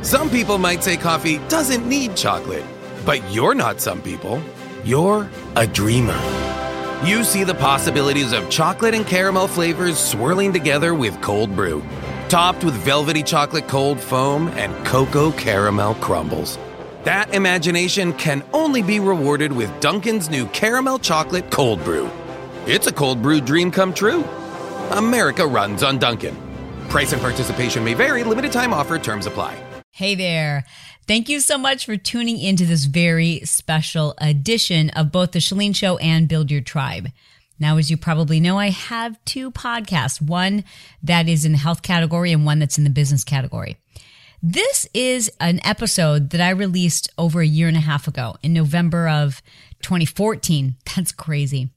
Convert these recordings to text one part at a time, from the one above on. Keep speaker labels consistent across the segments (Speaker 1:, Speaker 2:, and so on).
Speaker 1: Some people might say coffee doesn't need chocolate, but you're not some people. You're a dreamer. You see the possibilities of chocolate and caramel flavors swirling together with cold brew, topped with velvety chocolate cold foam and cocoa caramel crumbles. That imagination can only be rewarded with Dunkin's new caramel chocolate cold brew. It's a cold brew dream come true. America runs on Dunkin'. Price and participation may vary. Limited time offer. Terms apply.
Speaker 2: Hey there. Thank you so much for tuning into this very special edition of both The Chalene Show and Build Your Tribe. Now, as you probably know, I have two podcasts, one that is in the health category and one that's in the business category. This is an episode that I released over a year and a half ago in November of 2014. That's crazy.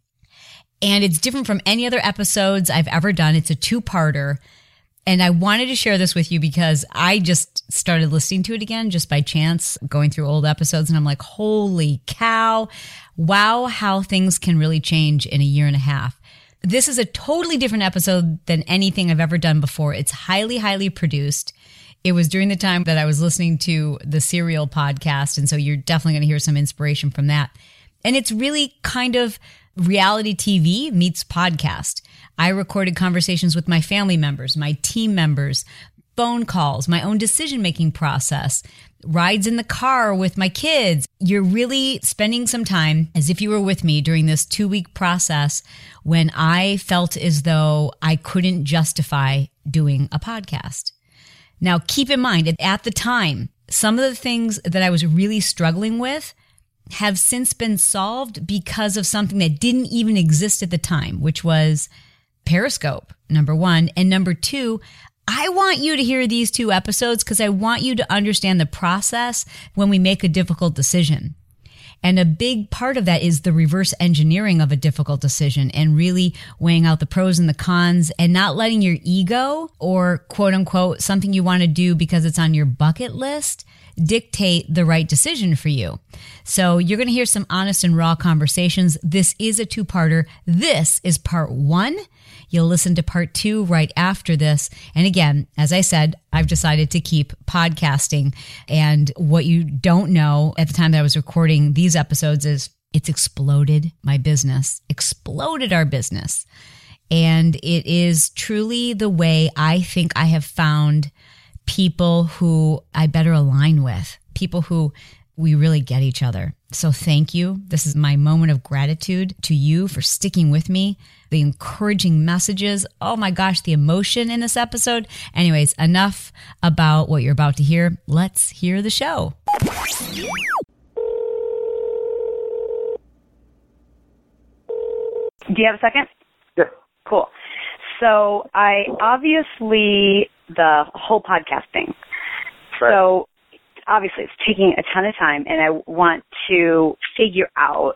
Speaker 2: And it's different from any other episodes I've ever done. It's a two-parter. And I wanted to share this with you because I just started listening to it again just by chance, going through old episodes. And I'm like, holy cow. Wow, how things can really change in a year and a half. This is a totally different episode than anything I've ever done before. It's highly, highly produced. It was during the time that I was listening to the Serial podcast. And so you're definitely going to hear some inspiration from that. And it's really kind of reality TV meets podcast. I recorded conversations with my family members, my team members, phone calls, my own decision-making process, rides in the car with my kids. You're really spending some time as if you were with me during this 2-week process when I felt as though I couldn't justify doing a podcast. Now, keep in mind, at the time, some of the things that I was really struggling with have since been solved because of something that didn't even exist at the time, which was Periscope, number one. And number two, I want you to hear these two episodes because I want you to understand the process when we make a difficult decision. And a big part of that is the reverse engineering of a difficult decision and really weighing out the pros and the cons and not letting your ego or quote unquote something you want to do because it's on your bucket list dictate the right decision for you. So you're going to hear some honest and raw conversations. This is a two-parter. This is part one. You'll listen to part two right after this. And again, as I said, I've decided to keep podcasting. And what you don't know at the time that I was recording these episodes is it's exploded my business, exploded our business. And it is truly the way I think I have found people who I better align with, people who we really get each other. So thank you. This is my moment of gratitude to you for sticking with me, the encouraging messages. Oh my gosh, the emotion in this episode. Anyways, enough about what you're about to hear. Let's hear the show.
Speaker 3: Do you have a second?
Speaker 4: Yeah.
Speaker 3: Cool. So the whole podcast thing.
Speaker 4: Right.
Speaker 3: So obviously it's taking a ton of time and I want to figure out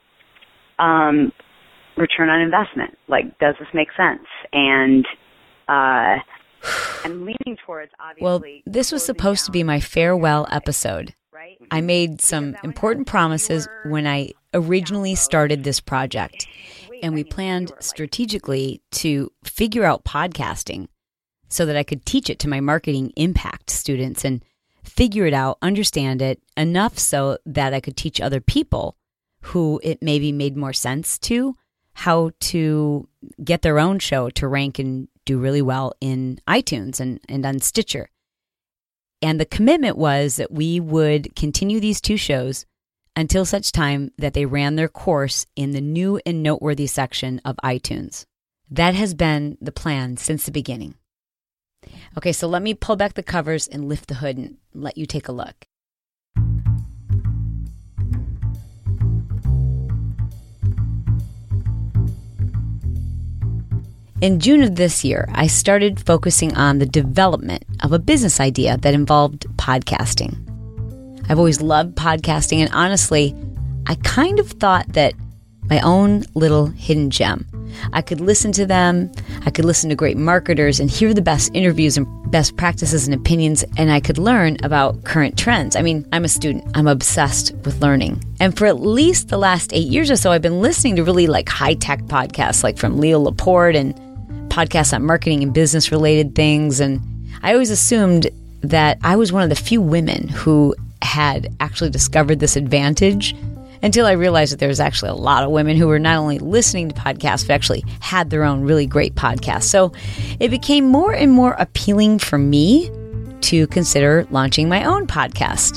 Speaker 3: return on investment. Like, does this make sense? And I'm leaning towards, obviously.
Speaker 2: Well, this was supposed to be my farewell episode.
Speaker 3: Right?
Speaker 2: I made some important promises when I originally started this project, and we planned strategically to figure out podcasting so that I could teach it to my marketing impact students and figure it out, understand it enough so that I could teach other people who it maybe made more sense to how to get their own show to rank and do really well in iTunes and on Stitcher. And the commitment was that we would continue these two shows until such time that they ran their course in the new and noteworthy section of iTunes. That has been the plan since the beginning. Okay, so let me pull back the covers and lift the hood and let you take a look. In June of this year, I started focusing on the development of a business idea that involved podcasting. I've always loved podcasting, and honestly, I kind of thought that my own little hidden gem. I could listen to them, I could listen to great marketers and hear the best interviews and best practices and opinions, and I could learn about current trends. I mean, I'm a student. I'm obsessed with learning. And for at least the last 8 years or so, I've been listening to really high-tech podcasts, like from Leo Laporte and podcasts on marketing and business-related things. And I always assumed that I was one of the few women who had actually discovered this advantage until I realized that there was actually a lot of women who were not only listening to podcasts, but actually had their own really great podcasts. So it became more and more appealing for me to consider launching my own podcast.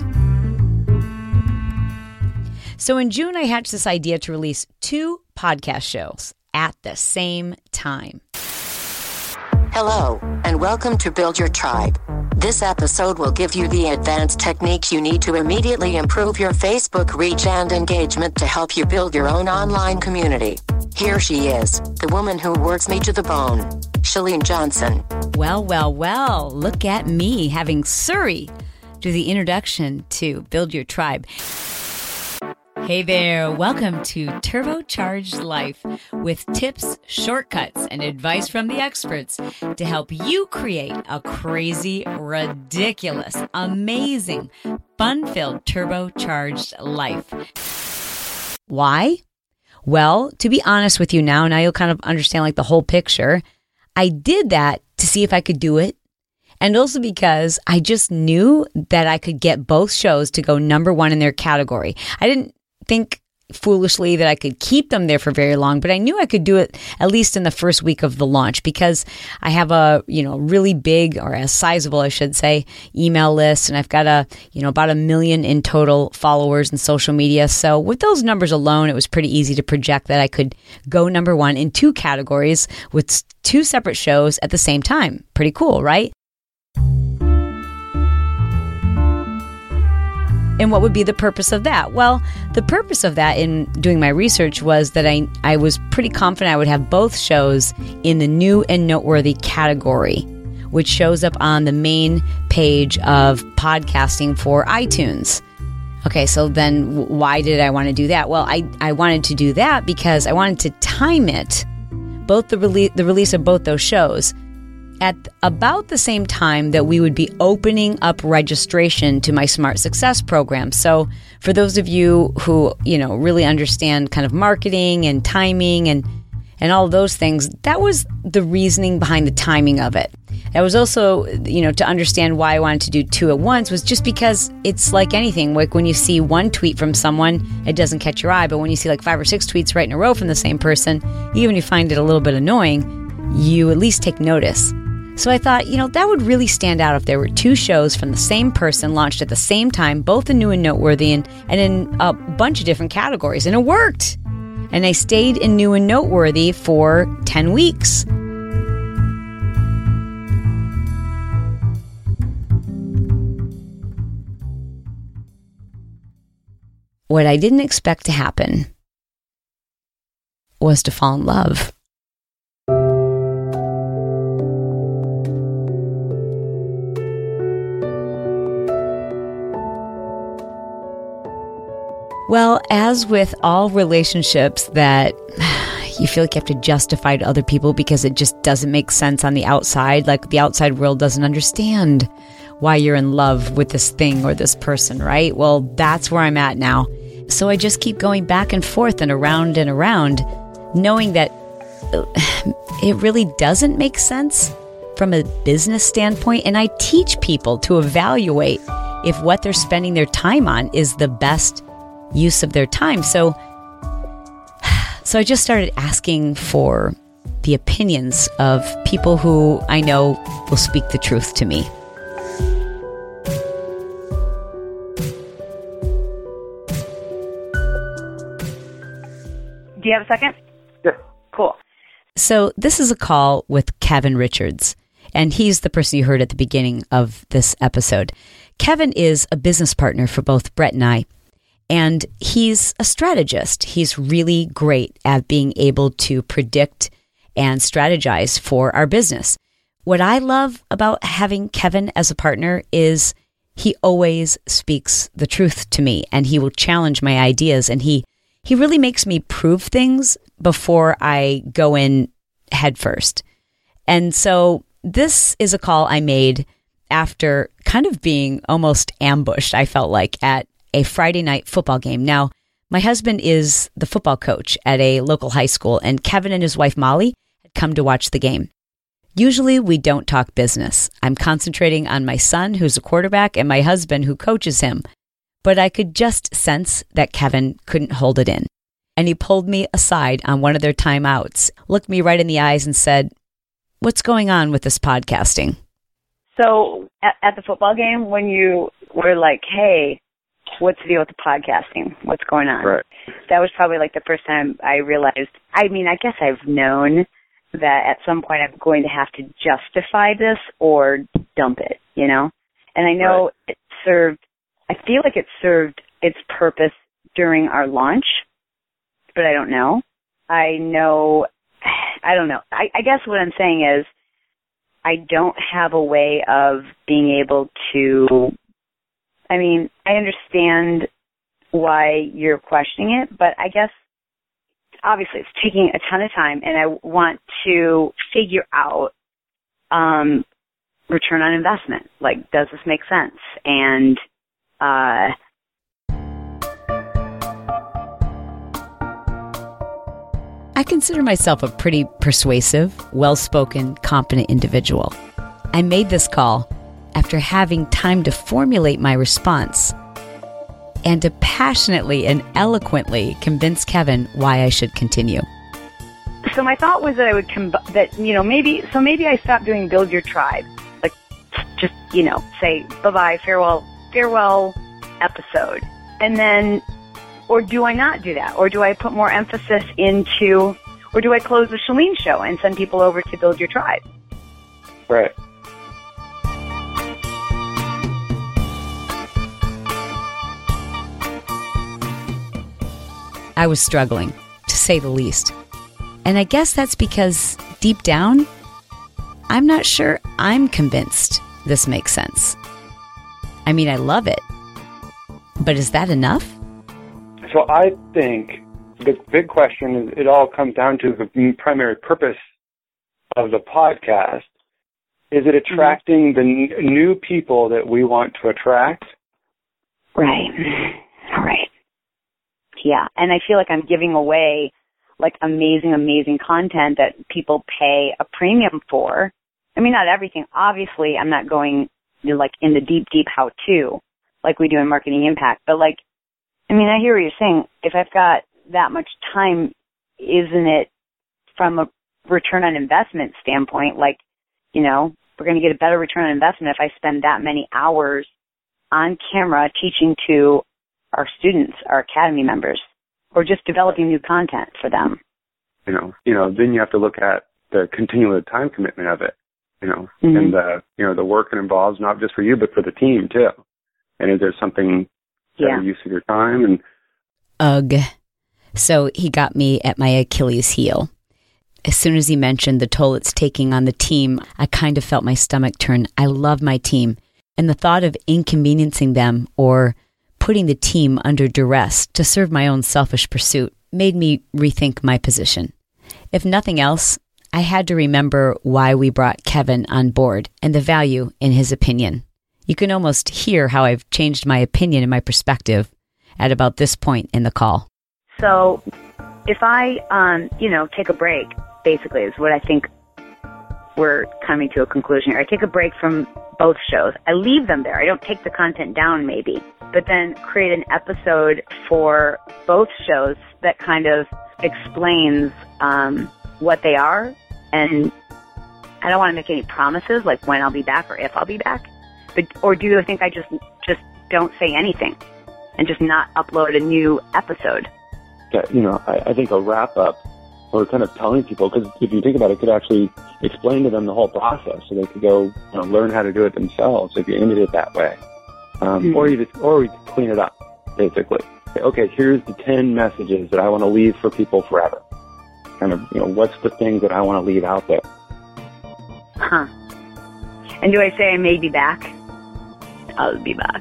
Speaker 2: So in June, I hatched this idea to release 2 podcast shows at the same time.
Speaker 4: Hello, and welcome to Build Your Tribe. This episode will give you the advanced technique you need to immediately improve your Facebook reach and engagement to help you build your own online community. Here she is, the woman who works me to the bone, Chalene Johnson.
Speaker 2: Well, look at me having Surrey do the introduction to Build Your Tribe. Hey there, welcome to Turbocharged Life with tips, shortcuts, and advice from the experts to help you create a crazy, ridiculous, amazing, fun-filled turbocharged life. Why? Well, to be honest with you now you'll kind of understand like the whole picture. I did that to see if I could do it. And also because I just knew that I could get both shows to go number 1 in their category. I didn't think foolishly that I could keep them there for very long, but I knew I could do it at least in the first week of the launch because I have a, really big, or a sizable, I should say, email list, and I've got about 1 million in total followers in social media. So with those numbers alone, it was pretty easy to project that I could go number 1 in 2 categories with 2 separate shows at the same time. Pretty cool, right? And what would be the purpose of that? Well, the purpose of that in doing my research was that I was pretty confident I would have both shows in the new and noteworthy category, which shows up on the main page of podcasting for iTunes. Okay, so then why did I want to do that? Well, I wanted to do that because I wanted to time it, both the release of both those shows, at about the same time that we would be opening up registration to my Smart Success program. So for those of you who, really understand kind of marketing and timing and all of those things, that was the reasoning behind the timing of it. That was also, to understand why I wanted to do 2 at once was just because it's like anything. Like when you see one tweet from someone, it doesn't catch your eye. But when you see like 5 or 6 tweets right in a row from the same person, even if you find it a little bit annoying, you at least take notice. So I thought, that would really stand out if there were 2 shows from the same person launched at the same time, both in new and noteworthy and in a bunch of different categories. And it worked. And I stayed in new and noteworthy for 10 weeks. What I didn't expect to happen was to fall in love. Well, as with all relationships that you feel like you have to justify to other people because it just doesn't make sense on the outside, like the outside world doesn't understand why you're in love with this thing or this person, right? Well, that's where I'm at now. So I just keep going back and forth and around, knowing that it really doesn't make sense from a business standpoint. And I teach people to evaluate if what they're spending their time on is the best use of their time. So I just started asking for the opinions of people who I know will speak the truth to me.
Speaker 3: Do you have a second?
Speaker 5: Yeah.
Speaker 3: Cool.
Speaker 2: So this is a call with Kevin Richards, and he's the person you heard at the beginning of this episode. Kevin is a business partner for both Brett and I. And he's a strategist. He's really great at being able to predict and strategize for our business. What I love about having Kevin as a partner is he always speaks the truth to me, and he will challenge my ideas, and he really makes me prove things before I go in head first. And so this is a call I made after kind of being almost ambushed, I felt like, at a Friday night football game. Now, my husband is the football coach at a local high school, and Kevin and his wife Molly had come to watch the game. Usually we don't talk business. I'm concentrating on my son, who's a quarterback, and my husband, who coaches him. But I could just sense that Kevin couldn't hold it in. And he pulled me aside on one of their timeouts, looked me right in the eyes and said, "What's going on with this podcasting?"
Speaker 3: So at the football game, when you were like, "Hey, what's the deal with the podcasting? What's going on?"
Speaker 5: Right.
Speaker 3: That was probably like the first time I realized, I mean, I guess I've known that at some point I'm going to have to justify this or dump it, you know? And I know I feel like it served its purpose during our launch, but I don't know. I don't know. I guess what I'm saying is I don't have a way of being able to, I mean, I understand why you're questioning it, but I guess obviously it's taking a ton of time, and I want to figure out return on investment. Like, does this make sense? And
Speaker 2: I consider myself a pretty persuasive, well-spoken, competent individual. I made this call after having time to formulate my response and to passionately and eloquently convince Kevin why I should continue.
Speaker 3: So my thought was that I would maybe I stopped doing Build Your Tribe, like just say bye-bye, farewell episode, and then, or do I not do that, or do I put more emphasis into, or do I close the Chalene Show and send people over to Build Your Tribe?
Speaker 5: Right.
Speaker 2: I was struggling, to say the least. And I guess that's because, deep down, I'm not sure I'm convinced this makes sense. I mean, I love it. But is that enough?
Speaker 5: So I think the big question is, it all comes down to the primary purpose of the podcast. Is it attracting the new people that we want to attract?
Speaker 3: Right. Yeah, and I feel like I'm giving away like amazing content that people pay a premium for. I mean, not everything. Obviously, I'm not going like in the deep how-to like we do in Marketing Impact. But like, I mean, I hear what you're saying. If I've got that much time, isn't it from a return on investment standpoint, like, we're going to get a better return on investment if I spend that many hours on camera teaching to our students, our academy members, or just developing new content for them.
Speaker 5: Then you have to look at the continual time commitment of it, and the work it involves, not just for you, but for the team too. And is there something better use of your time? And
Speaker 2: ugh. So he got me at my Achilles heel. As soon as he mentioned the toll it's taking on the team, I kind of felt my stomach turn. I love my team, and the thought of inconveniencing them or putting the team under duress to serve my own selfish pursuit made me rethink my position. If nothing else, I had to remember why we brought Kevin on board and the value in his opinion. You can almost hear how I've changed my opinion and my perspective at about this point in the call.
Speaker 3: So if I, take a break, basically is what I think we're coming to a conclusion here. I take a break from both shows. I leave them there. I don't take the content down maybe, but then create an episode for both shows that kind of explains what they are. And I don't want to make any promises like when I'll be back or if I'll be back. Or do you think I just don't say anything and just not upload a new episode?
Speaker 5: Yeah, I think a wrap-up or kind of telling people, because if you think about it, could actually explain to them the whole process so they could go learn how to do it themselves if you ended it that way. Or we clean it up, basically. Okay, here's the 10 messages that I want to leave for people forever. Kind of, what's the things that I want to leave out there?
Speaker 3: Huh. And do I say I may be back? I'll be back.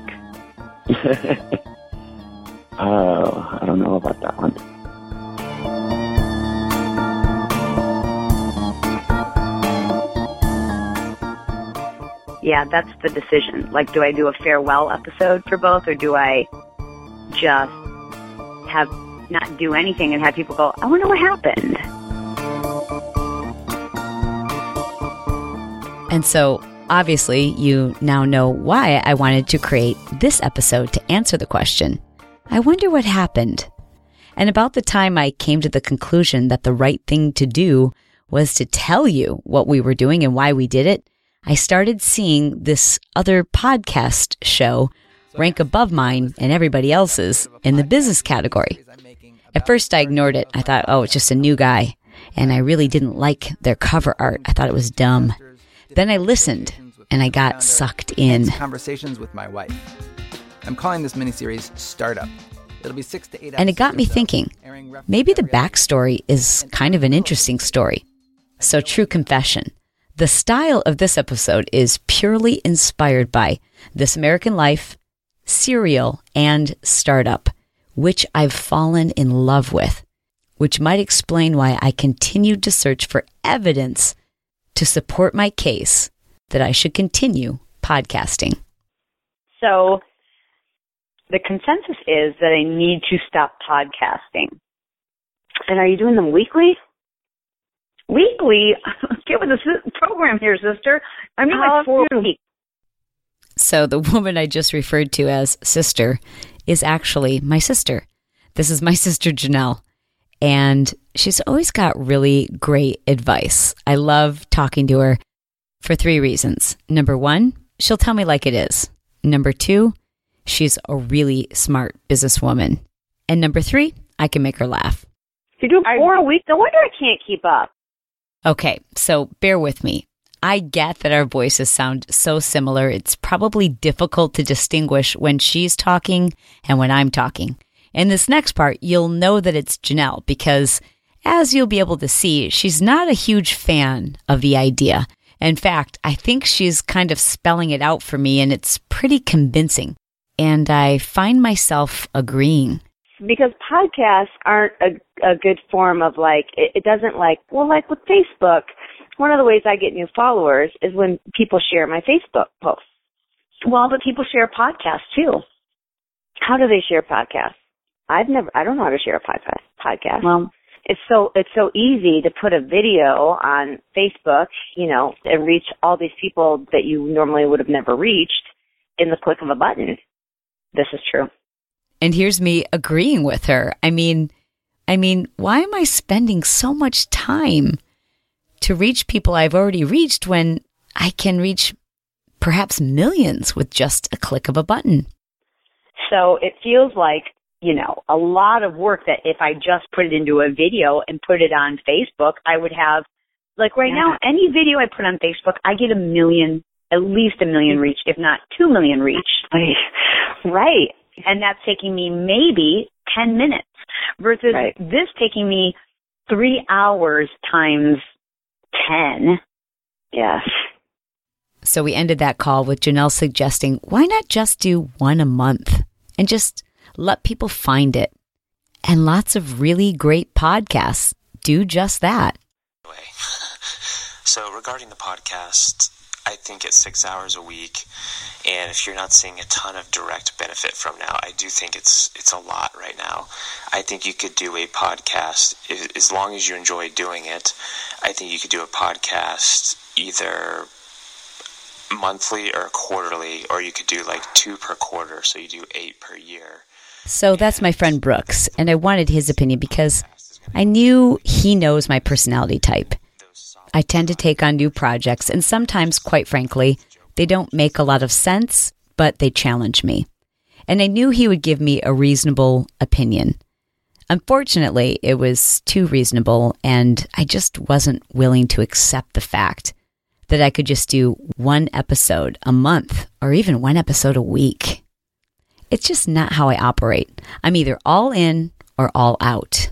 Speaker 5: I don't know about that one.
Speaker 3: Yeah, that's the decision. Like, do I do a farewell episode for both, or do I just not do anything and have people go, I wonder what happened?
Speaker 2: And so, obviously, you now know why I wanted to create this episode to answer the question, I wonder what happened. And about the time I came to the conclusion that the right thing to do was to tell you what we were doing and why we did it, I started seeing this other podcast show rank above mine and everybody else's in the business category. At first, I ignored it. I thought, oh, it's just a new guy. And I really didn't like their cover art. I thought it was dumb. Then I listened, and I got sucked in.
Speaker 6: Conversations with my wife. I'm calling this miniseries Startup. It'll be 6 to 8
Speaker 2: And it got me thinking, maybe the backstory is kind of an interesting story. So, true confession, the style of this episode is purely inspired by This American Life, Serial, and Startup, which I've fallen in love with, which might explain why I continued to search for evidence to support my case that I should continue podcasting.
Speaker 3: So the consensus is that I need to stop podcasting. And are you doing them weekly? Weekly? Get with the program here, sister. I'm doing like 4 weeks.
Speaker 2: So the woman I just referred to as sister is actually my sister. This is my sister, Janelle. And she's always got really great advice. I love talking to her for 3 reasons. Number 1, she'll tell me like it is. Number 2, she's a really smart businesswoman. And number 3, I can make her laugh.
Speaker 3: You do 4 a week? No wonder I can't keep up.
Speaker 2: Okay, so bear with me. I get that our voices sound so similar. It's probably difficult to distinguish when she's talking and when I'm talking. In this next part, you'll know that it's Janelle because, as you'll be able to see, she's not a huge fan of the idea. In fact, I think she's kind of spelling it out for me, and it's pretty convincing. And I find myself agreeing.
Speaker 3: Because podcasts aren't a good form of it doesn't like with Facebook, one of the ways I get new followers is when people share my Facebook posts. Well, but people share podcasts too. How do they share podcasts? I don't know how to share a podcast. Well, it's so easy to put a video on Facebook, and reach all these people that you normally would have never reached in the click of a button. This is true.
Speaker 2: And here's me agreeing with her. I mean, why am I spending so much time to reach people I've already reached when I can reach perhaps millions with just a click of a button?
Speaker 3: So it feels like, a lot of work that if I just put it into a video and put it on Facebook, I would have, now, any video I put on Facebook, I get at least 1 million reach, if not 2 million reach. Right. And that's taking me maybe 10 minutes versus this taking me 3 hours times 10. Yes.
Speaker 2: So we ended that call with Janelle suggesting, why not just do 1 a month and just let people find it? And lots of really great podcasts do just that.
Speaker 7: So regarding the podcast, I think it's 6 hours a week, and if you're not seeing a ton of direct benefit from now, I do think it's a lot right now. I think you could do a podcast, as long as you enjoy doing it, I think you could do a podcast either monthly or quarterly, or you could do 2 per quarter, so you do 8 per year.
Speaker 2: So that's my friend Brooks, and I wanted his opinion because I knew he knows my personality type. I tend to take on new projects, and sometimes, quite frankly, they don't make a lot of sense, but they challenge me. And I knew he would give me a reasonable opinion. Unfortunately, it was too reasonable, and I just wasn't willing to accept the fact that I could just do 1 episode a month, or even 1 episode a week. It's just not how I operate. I'm either all in or all out.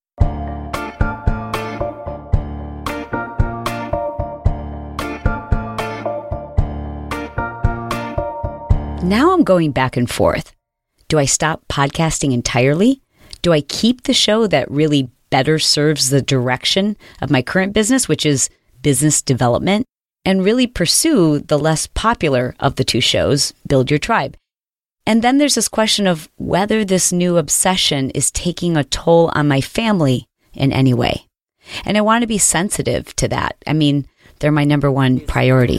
Speaker 2: Now I'm going back and forth. Do I stop podcasting entirely? Do I keep the show that really better serves the direction of my current business, which is business development, and really pursue the less popular of the 2 shows, Build Your Tribe? And then there's this question of whether this new obsession is taking a toll on my family in any way. And I want to be sensitive to that. I mean, They're my number one priority.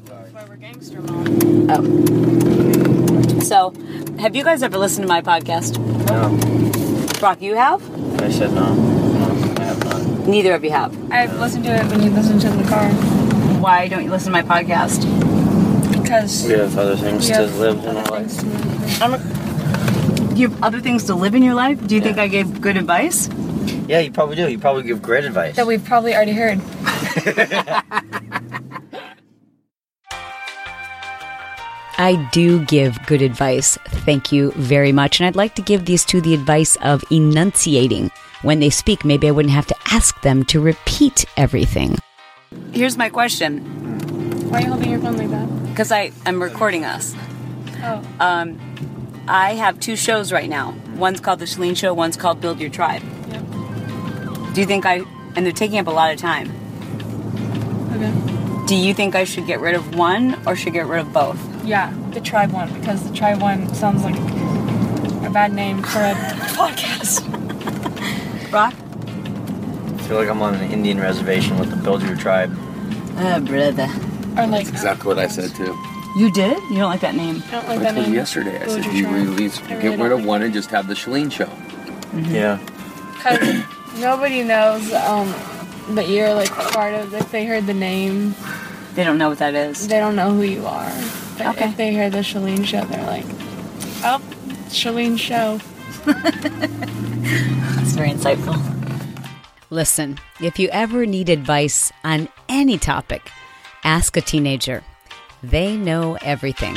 Speaker 2: Oh. So, have you guys ever listened to my podcast?
Speaker 8: No.
Speaker 2: Brock, you have?
Speaker 8: I said no. No, I have not.
Speaker 2: Neither of you have.
Speaker 9: I've listened to it when you listen to it in the car.
Speaker 2: Why don't you listen to my podcast?
Speaker 9: Because
Speaker 8: we have other things to live in our life.
Speaker 2: You have other things to live in your life? Do you think I gave good advice?
Speaker 8: Yeah, you probably do. You probably give great advice.
Speaker 9: that we've probably already heard.
Speaker 2: I do give good advice. Thank you very much. And I'd like to give these two the advice of enunciating. When they speak, maybe I wouldn't have to ask them to repeat everything. Here's my question.
Speaker 9: Why are you holding your phone like that?
Speaker 2: Because I'm recording us.
Speaker 9: Oh.
Speaker 2: I have two shows right now. One's called The Chalene Show, one's called Build Your Tribe.
Speaker 9: Yep.
Speaker 2: Do you think and they're taking up a lot of time.
Speaker 9: Okay.
Speaker 2: Do you think I should get rid of one or should get rid of both?
Speaker 9: Yeah, the Tribe one, because the Tribe one sounds like a bad name for a podcast.
Speaker 2: Brock?
Speaker 8: I feel like I'm on an Indian reservation with the Build Your Tribe.
Speaker 2: Brother.
Speaker 9: Or like,
Speaker 10: Exactly what I said too.
Speaker 2: You did? You don't like that name?
Speaker 9: I don't like
Speaker 10: I
Speaker 9: that
Speaker 10: told you
Speaker 9: name.
Speaker 10: yesterday. I
Speaker 9: Build
Speaker 10: said
Speaker 9: Your
Speaker 10: you
Speaker 9: Tribe.
Speaker 10: release,
Speaker 9: I
Speaker 10: get
Speaker 9: really
Speaker 10: rid
Speaker 9: don't
Speaker 10: of one and just have the Chalene Show.
Speaker 8: Yeah.
Speaker 9: Because nobody knows that you're like part of, if they heard the name,
Speaker 2: They don't know what that is.
Speaker 9: they don't know who you are. But
Speaker 2: Okay.
Speaker 9: if they hear the Chalene Show, they're like, oh, Chalene Show.
Speaker 2: That's very insightful. Listen, if you ever need advice on any topic, ask a teenager. They know everything.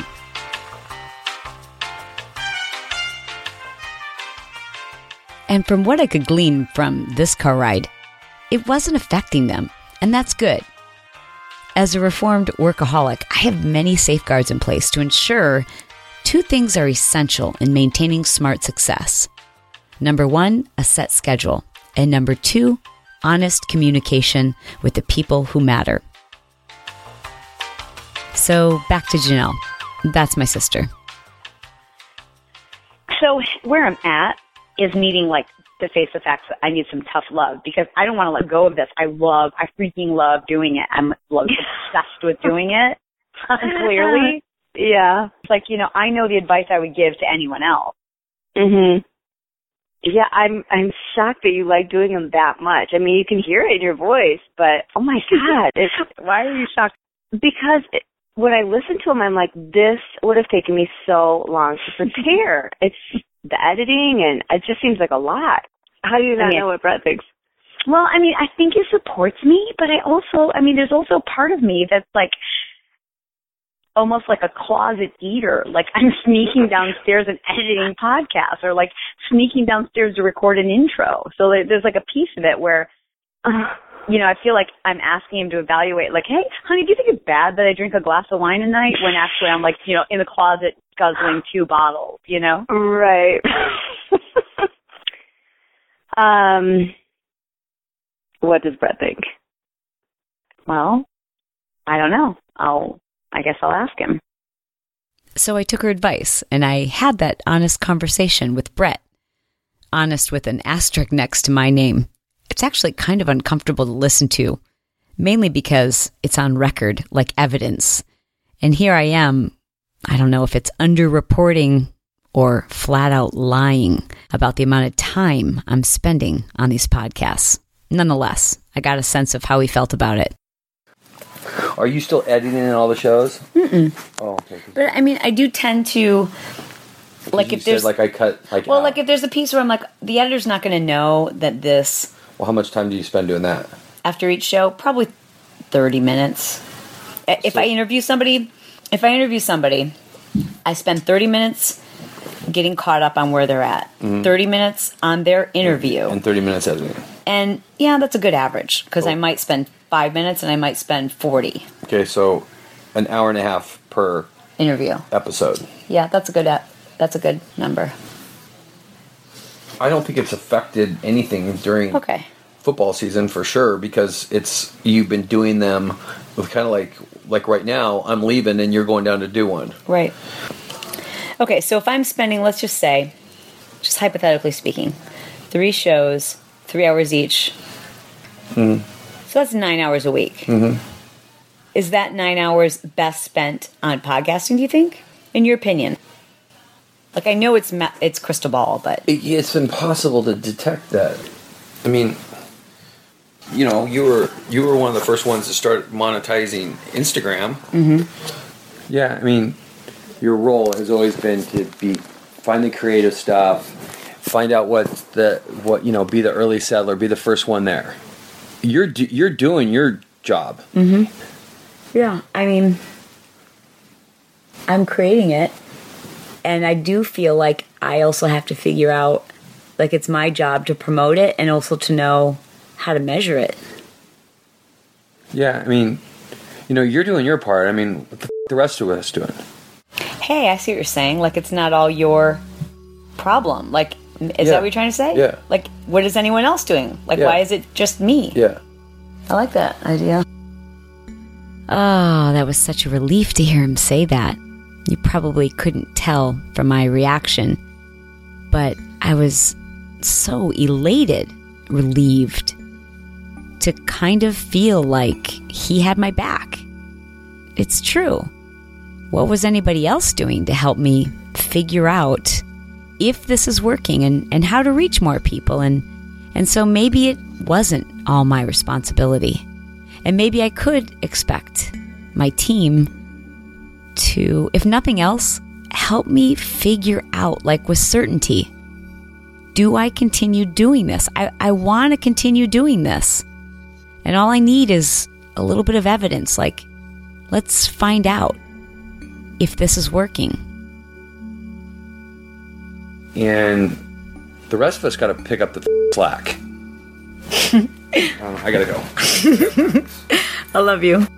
Speaker 2: And from what I could glean from this car ride, it wasn't affecting them, and that's good. As a reformed workaholic, I have many safeguards in place to ensure two things are essential in maintaining smart success. Number one, a set schedule. And number two, honest communication with the people who matter. So back to Janelle. That's my sister.
Speaker 3: So where I'm at is needing like to face the facts that I need some tough love because I don't want to let go of this. I freaking love doing it. I'm like obsessed with doing it. Clearly. Yeah. It's like, you know, I know the advice I would give to anyone else.
Speaker 11: Mhm. Yeah, I'm shocked that you like doing them that much. I mean, you can hear it in your voice, but oh my God, why are you shocked? Because when I listen to them, I'm like, this would have taken me so long to prepare. It's the editing, and it just seems like a lot. How do you not know what Brett thinks?
Speaker 3: Well, I mean, I think he supports me, but there's also part of me that's like almost like a closet eater. Like I'm sneaking downstairs and editing podcasts or like sneaking downstairs to record an intro. So there's like a piece of it where, you know, I feel like I'm asking him to evaluate like, hey, honey, do you think it's bad that I drink a glass of wine a night when actually I'm like, you know, in the closet guzzling 2 bottles, you know?
Speaker 11: Right. What does Brett think?
Speaker 3: Well, I don't know. I guess I'll ask him.
Speaker 2: So I took her advice and I had that honest conversation with Brett. Honest with an asterisk next to my name. It's actually kind of uncomfortable to listen to, mainly because it's on record, like evidence. And here I am, I don't know if it's underreporting or flat out lying about the amount of time I'm spending on these podcasts. Nonetheless, I got a sense of how he felt about it.
Speaker 10: Are you still editing in all the shows?
Speaker 2: Mm-mm.
Speaker 10: Oh, okay.
Speaker 2: But I mean, I do tend to, like, if there's
Speaker 10: like I cut like
Speaker 2: well, like if there's a piece where I'm like, the editor's not going to know that this.
Speaker 10: Well, how much time do you spend doing that?
Speaker 2: After each show, probably 30 minutes. If I interview somebody, I spend 30 minutes getting caught up on where they're at. Mm-hmm. 30 minutes on their interview.
Speaker 10: And 30 minutes editing.
Speaker 2: And yeah, that's a good average because I might spend 5 minutes and I might spend 40.
Speaker 10: Okay, so an hour and a half per
Speaker 2: interview
Speaker 10: episode.
Speaker 2: Yeah, that's a good number.
Speaker 10: I don't think it's affected anything during football season for sure because you've been doing them with kind of like right now I'm leaving and you're going down to do one. Right.
Speaker 2: Okay, so if I'm spending, let's just say, just hypothetically speaking, 3 shows, 3 hours each. Mm-hmm. So that's 9 hours a week. Mm-hmm. Is that 9 hours best spent on podcasting, do you think? In your opinion? Like, I know it's crystal ball, but...
Speaker 10: It's impossible to detect that. I mean, you know, you were one of the first ones to start monetizing Instagram.
Speaker 2: Mm-hmm.
Speaker 10: Yeah, I mean, your role has always been to find the creative stuff, find out be the early settler, be the first one there. You're doing your job.
Speaker 2: Mm-hmm. Yeah, I mean, I'm creating it, and I do feel like I also have to figure out, like, it's my job to promote it and also to know how to measure it.
Speaker 10: Yeah, I mean, you know, you're doing your part. I mean, what the rest of us doing?
Speaker 2: Hey, I see what you're saying. Like, it's not all your problem. Like, is that what you're trying to say?
Speaker 10: Yeah.
Speaker 2: Like, what is anyone else doing? Like, why is it just me?
Speaker 10: Yeah.
Speaker 2: I like that idea. Oh, that was such a relief to hear him say that. You probably couldn't tell from my reaction, but I was so elated, relieved, to kind of feel like he had my back. It's true. What was anybody else doing to help me figure out if this is working and how to reach more people? And so maybe it wasn't all my responsibility. And maybe I could expect my team to, if nothing else, help me figure out, like, with certainty, do I continue doing this? I want to continue doing this. And all I need is a little bit of evidence, like, let's find out if this is working.
Speaker 10: And the rest of us got to pick up the slack. I gotta go.
Speaker 2: I love you.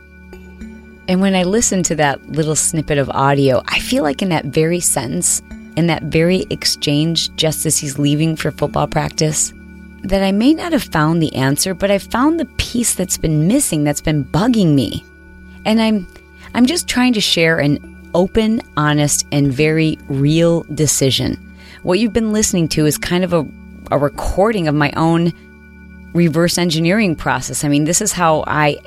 Speaker 2: And when I listen to that little snippet of audio, I feel like in that very sentence, in that very exchange just as he's leaving for football practice, that I may not have found the answer, but I found the piece that's been missing, that's been bugging me. And I'm just trying to share an open, honest, and very real decision. What you've been listening to is kind of a recording of my own reverse engineering process. I mean, this is how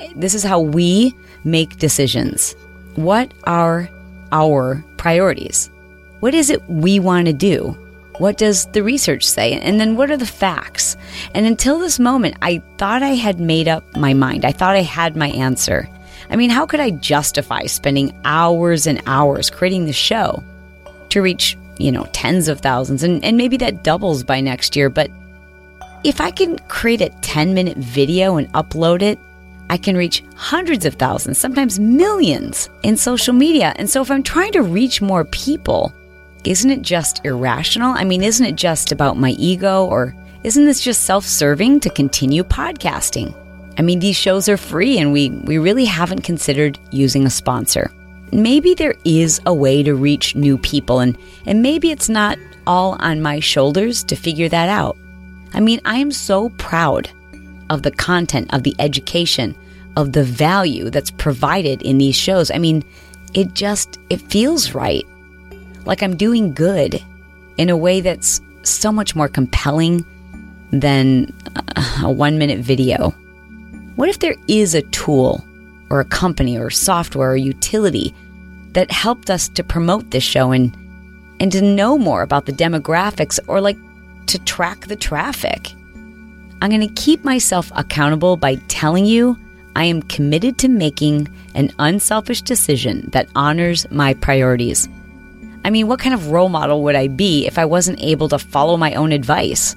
Speaker 2: we make decisions. What are our priorities? What is it we want to do? What does the research say? And then what are the facts? And until this moment, I thought I had made up my mind. I thought I had my answer. I mean, how could I justify spending hours and hours creating the show to reach, tens of thousands? And maybe that doubles by next year. But if I can create a 10-minute video and upload it, I can reach hundreds of thousands, sometimes millions in social media. And so if I'm trying to reach more people, isn't it just irrational? I mean, isn't it just about my ego? Or isn't this just self-serving to continue podcasting? I mean, these shows are free and we really haven't considered using a sponsor. Maybe there is a way to reach new people and maybe it's not all on my shoulders to figure that out. I mean, I am so proud of the content, of the education, of the value that's provided in these shows. I mean, it feels right. Like I'm doing good in a way that's so much more compelling than a 1-minute video. What if there is a tool or a company or software or utility that helped us to promote this show and to know more about the demographics or like to track the traffic? I'm going to keep myself accountable by telling you I am committed to making an unselfish decision that honors my priorities. I mean, what kind of role model would I be if I wasn't able to follow my own advice?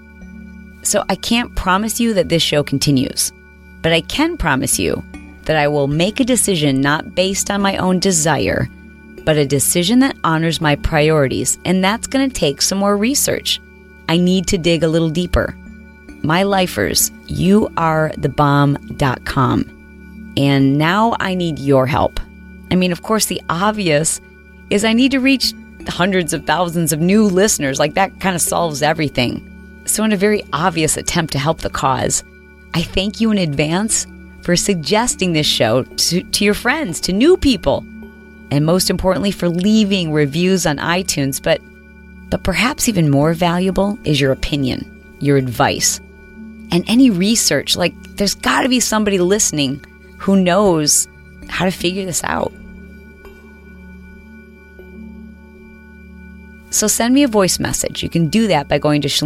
Speaker 2: So I can't promise you that this show continues, but I can promise you that I will make a decision not based on my own desire, but a decision that honors my priorities, and that's going to take some more research. I need to dig a little deeper. My lifers, you are thebomb.com, and now I need your help. I mean, of course, the obvious is I need to reach hundreds of thousands of new listeners. Like that kind of solves everything. So in a very obvious attempt to help the cause, I thank you in advance for suggesting this show to your friends, to new people, and most importantly, for leaving reviews on iTunes. But perhaps even more valuable is your opinion, your advice, and any research. Like there's got to be somebody listening who knows how to figure this out. So send me a voice message. You can do that by going to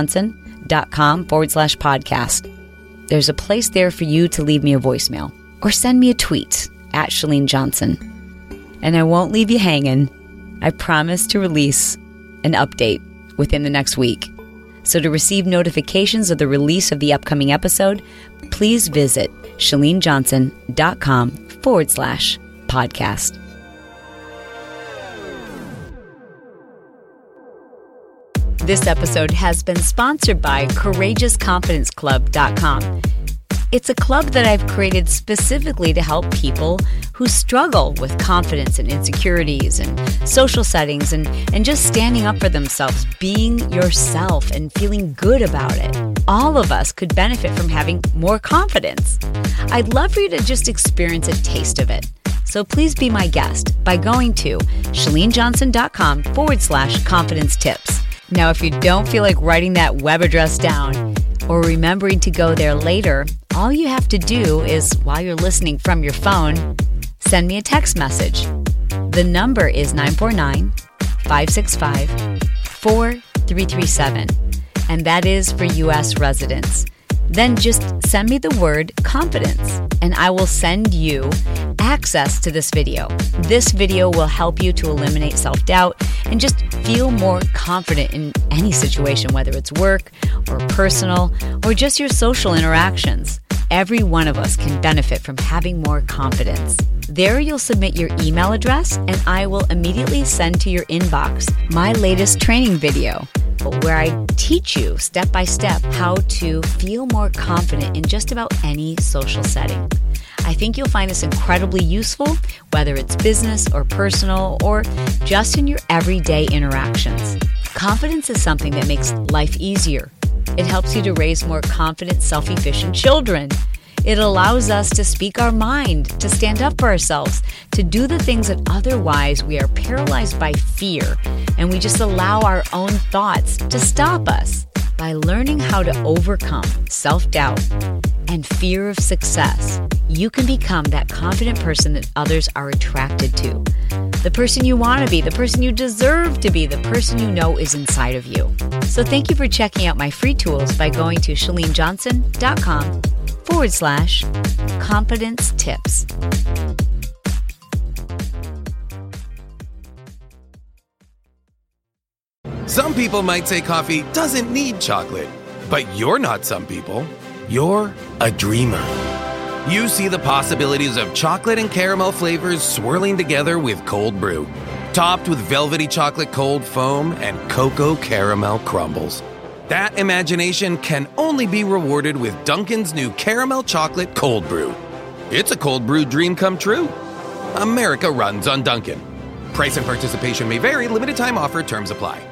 Speaker 2: ChaleneJohnson.com/podcast. There's a place there for you to leave me a voicemail or send me a tweet at Chalene Johnson. And I won't leave you hanging. I promise to release an update within the next week. So to receive notifications of the release of the upcoming episode, please visit ChaleneJohnson.com/podcast. This episode has been sponsored by CourageousConfidenceClub.com. It's a club that I've created specifically to help people who struggle with confidence and insecurities and social settings and just standing up for themselves, being yourself and feeling good about it. All of us could benefit from having more confidence. I'd love for you to just experience a taste of it. So please be my guest by going to ChaleneJohnson.com/confidence tips. Now, if you don't feel like writing that web address down or remembering to go there later, all you have to do is, while you're listening from your phone, send me a text message. The number is 949-565-4337, and that is for U.S. residents. Then just send me the word confidence, and I will send you access to this video. This video will help you to eliminate self-doubt and just feel more confident in any situation, whether it's work or personal or just your social interactions. Every one of us can benefit from having more confidence. There you'll submit your email address, and I will immediately send to your inbox my latest training video, where I teach you step by step how to feel more confident in just about any social setting. I think you'll find this incredibly useful, whether it's business or personal or just in your everyday interactions. Confidence is something that makes life easier. It helps you to raise more confident, self-efficient children. It allows us to speak our mind, to stand up for ourselves, to do the things that otherwise we are paralyzed by fear, and we just allow our own thoughts to stop us. By learning how to overcome self-doubt and fear of success, you can become that confident person that others are attracted to. The person you want to be, the person you deserve to be, the person you know is inside of you. So thank you for checking out my free tools by going to ChaleneJohnson.com/confidence tips.
Speaker 1: Some people might say coffee doesn't need chocolate, but you're not some people. You're a dreamer. You see the possibilities of chocolate and caramel flavors swirling together with cold brew, topped with velvety chocolate cold foam and cocoa caramel crumbles. That imagination can only be rewarded with Dunkin's new caramel chocolate cold brew. It's a cold brew dream come true. America runs on Dunkin'. Price and participation may vary. Limited time offer. Terms apply.